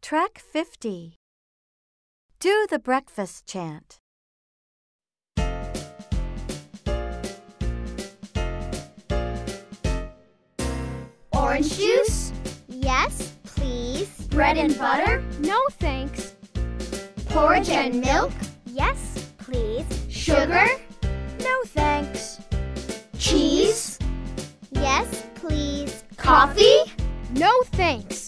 Track 50. Do the breakfast chant. Orange juice? Yes, please. Bread and butter? No, thanks. Porridge and milk? Yes, please. Sugar? No, thanks. Cheese? Yes, please. Coffee? No, thanks.